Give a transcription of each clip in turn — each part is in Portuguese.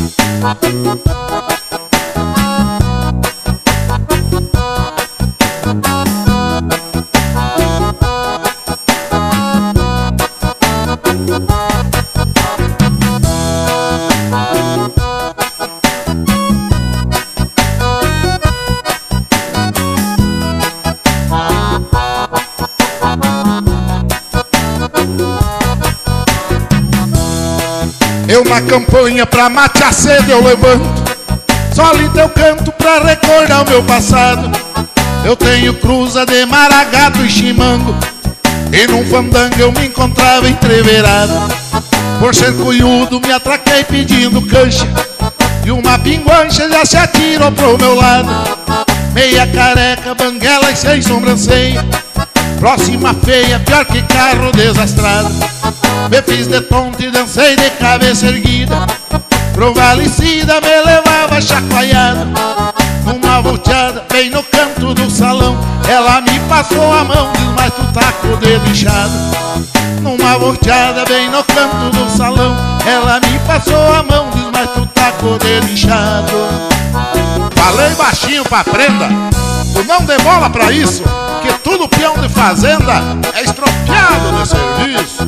Eu na campanha pra matar a sede eu levanto, só lhe deu canto pra recordar o meu passado. Eu tenho cruza de maragato e chimango, e num fandango eu me encontrava entreverado. Por ser cunhudo me atraquei pedindo cancha, e uma pinguancha já se atirou pro meu lado. Meia careca, banguela e sem sobrancelha, próxima feia, pior que carro desastrado. Me fiz de tonto e dancei de cabeça erguida, provalecida me levava chacoalhado. Numa volteada bem no canto do salão, ela me passou a mão, diz, mas tu tá com o dedo inchado. Numa volteada bem no canto do salão, ela me passou a mão, diz, mas tu tá com o dedo inchado. Falei baixinho pra prenda, tu não dê bola pra isso, que tudo peão de fazenda é estropiado de serviço.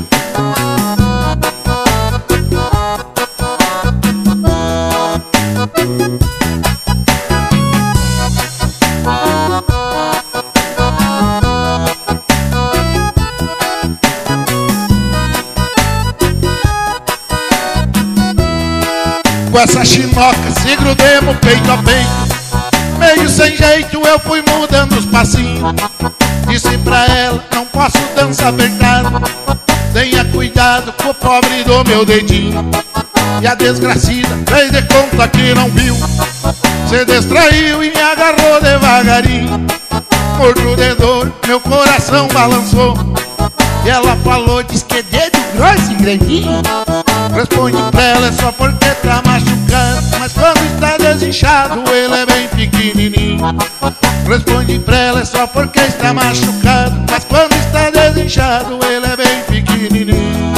Com essa chinoca se grudemos peito a peito, meio sem jeito eu fui mudando os passinhos. Disse pra ela, não posso dançar apertado, tenha cuidado com o pobre do meu dedinho. E a desgracida fez de conta que não viu, se distraiu e me agarrou devagarinho. Morto de dor, meu coração balançou, e ela falou, diz que é dedo grosso e grandinho. Responde pra ela, é só porque tá machucado, mas quando está desinchado ele é bem pequenininho. Responde pra ela, é só porque está machucado, mas quando está desinchado ele é bem pequenininho.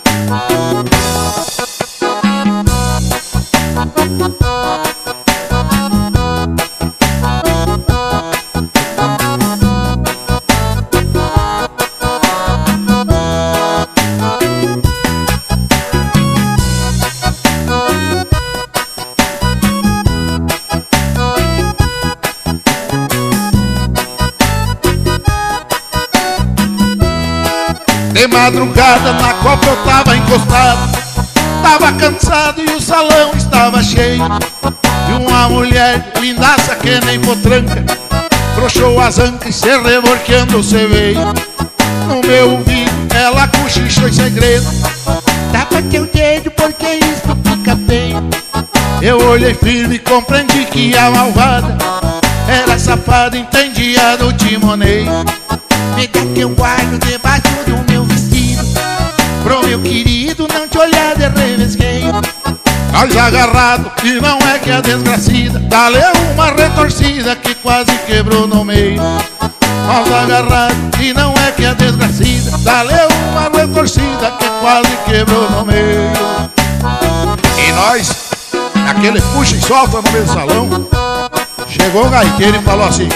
De madrugada na copa eu tava encostado, tava cansado e o salão estava cheio. E uma mulher lindaça que nem potranca broxou as ancas e se reborqueando se veio. No meu ouvido ela cochichou em segredo, tapa teu dedo porque isso fica feio. Eu olhei firme e compreendi que a malvada era safada, entendia do timoneio. Me dá que eu guardo debaixo do meu vestido, pro meu querido não te olhar de revesgueio. Nós agarrado e não é que a desgracida dá-lhe uma retorcida que quase quebrou no meio. Nós agarrado e não é que a desgracida dá-lhe uma retorcida que quase quebrou no meio. E nós, naquele puxa e solta no meio do salão, chegou o gaiteiro e falou assim: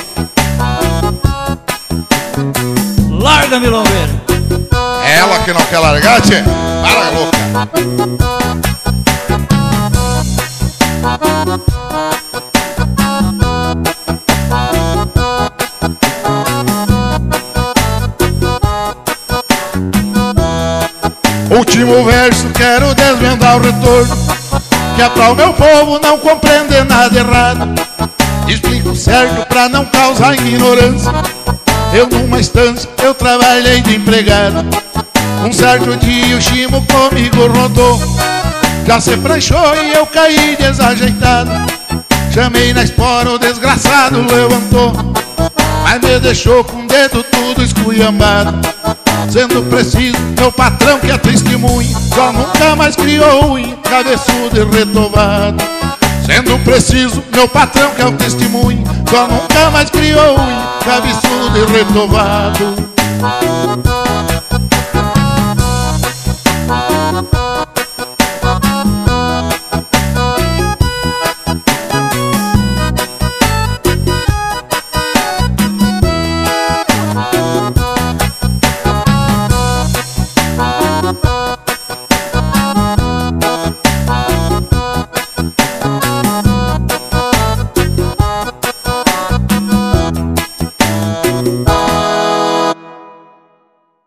larga, milongueiro. Ela que não quer largar, tchê. Para, louca. Último verso, quero desvendar o retorno, que é pra o meu povo não compreender nada errado. Explico certo pra não causar ignorância. Eu numa estância, eu trabalhei de empregado. Um certo dia o chimo comigo rodou, já se pranchou e eu caí desajeitado. Chamei na espora, o desgraçado levantou, mas me deixou com o dedo tudo esculhambado. Sendo preciso, meu patrão que é testemunha, só nunca mais criou unha, cabeçudo e retovado. Sendo preciso, meu patrão que é o testemunha, só nunca mais criou unha, cabeçudo e retovado.